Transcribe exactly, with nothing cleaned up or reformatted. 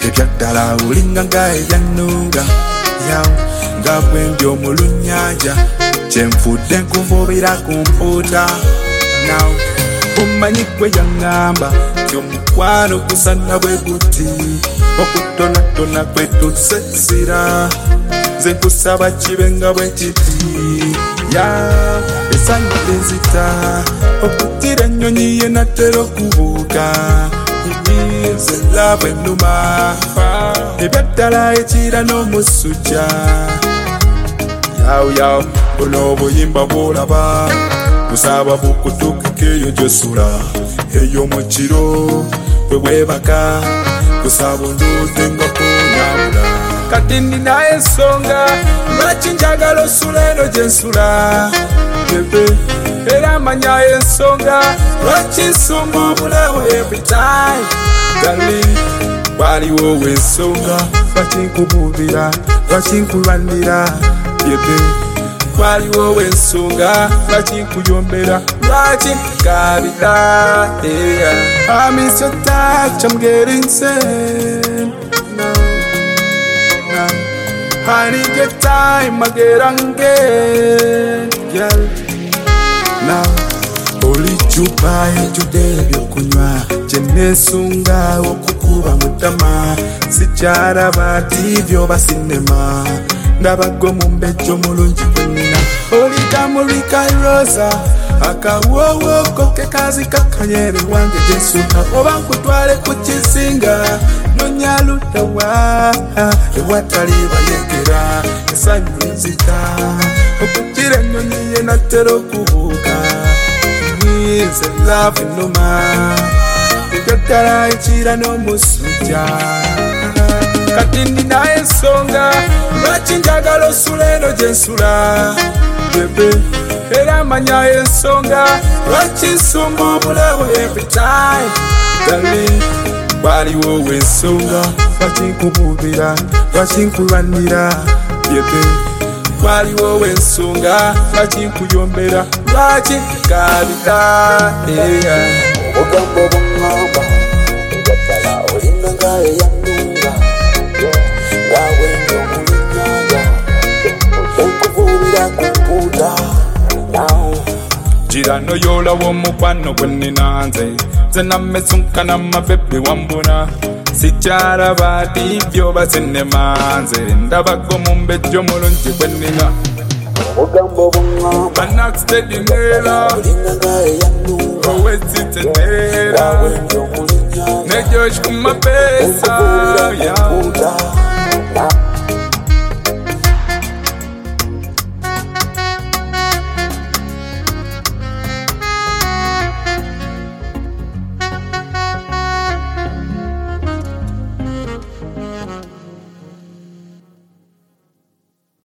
ebyaddala olinga nga ebyannuga yaw nga bwembyo omulunyanja kyenfudde nkuvubira ku mpuuta naw omanyi gwe yaŋŋamba omukwano gusana bwe guti okutonatona kwe tusesira nze nkusaba kibe nga bwe kiti ya essanyu lenzita okutira ennyonyi ye natera okubuuka nze love ennuma ebyaddala ekira n'omusujja yaw yaw buno obuyimba bwolaba busaba bukutuukako eyo gyosula eyo mu kiro bwe bwebaka busaba onduudde nga kunyamula kati nina ensonga lwaki njagala osula eno gye nsula bebe era amanya ensonga lwaki nsumba obulawo every time darling waliwo w'ensonga lwaki nkubuubira lwaki nkulwanira bebe waliwo w'ensonga lwaki nkuyombera lwaki nkukabira I miss your touch, I'm getting sad no, no. I need your time, I get again girl now oli chupa ejude ebyokunywa kyenesunga okukuba mutama sikyalaba tivyo basinema ndabago mumbejjo mulungi kwenina oli kamulika rosa akawowoko kekazi kakanyere wange jesuka oba nkutwale ku kizinga nonyalutawa ewatali bayegera essanyu lenzita okukira ennyonyi ye natera okubuuka nze love ennuma ebyaddala ekira n'omusujja kati nina ensonga lwaki njagala osula eno gye nsula bebe era amanya ensonga lwaki nsumba obulawo every time darling waliwo w'ensonga lwaki nkubuubira lwaki nkulwanira bebe waliwo w'ensonga lwaki nkuyombera lwaki nkukabira obugambo bw'oŋŋamba ebyaddala olinga nga eyannunga nga bwembyo omulunyanja enkuvuubira ku mpuuta gira noyolawo omukwano gwe nnina nze nze nammesunkana mabebbe wambuna sikyalaba divyo basinema nze ndabago mumbejjo mulungi gwe nnina obugambo bw'oŋŋamba banakstedinera owezitenera ne Josh kumapesa